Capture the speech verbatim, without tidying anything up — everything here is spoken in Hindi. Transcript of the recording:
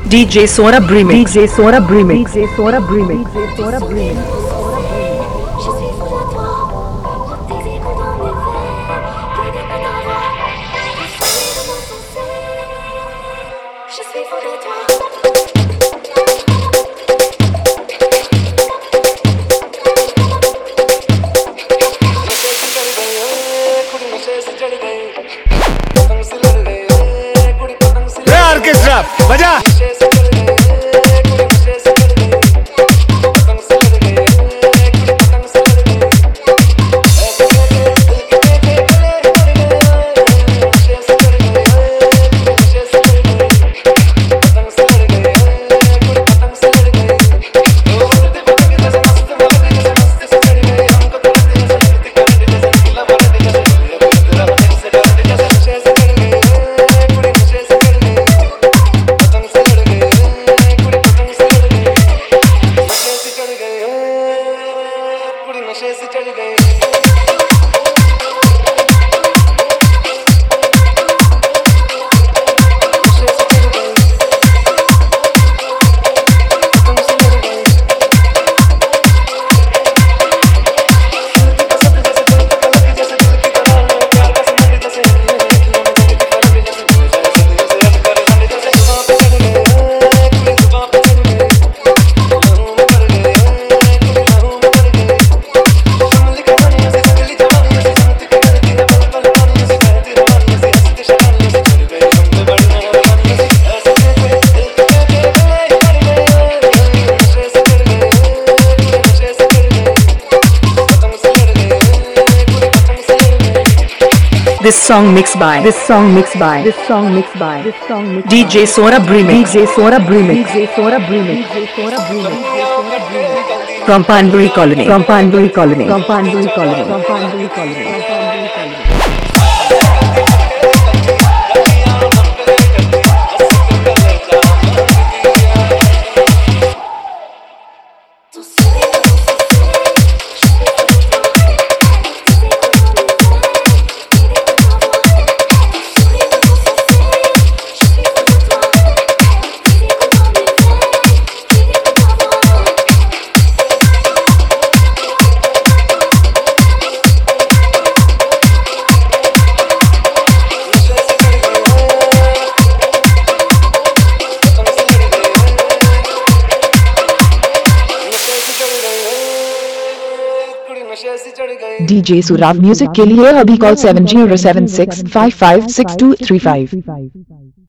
D J Saurabh Remix. D J Saurabh Remix. D J Saurabh Remix. D J Saurabh Remix. Je suis fou de toi, tes échos dans mes veines, qui dépassent ta voix, je suis de mon sensé, je suis fou de toi. Orchestra बजा। This song mixed by this song mixed by this song mixed by this song mixed D J Saurabh Remix. D J Saurabh Remix. D J Saurabh Remix. D J Saurabh Remix. From Panburi Colony. From Panburi Colony. From Panburi Colony. From Panburi Colony. From Panburi Colony. D J Saurabh Music के लिए अभी call seven zero seven six five five six two three five.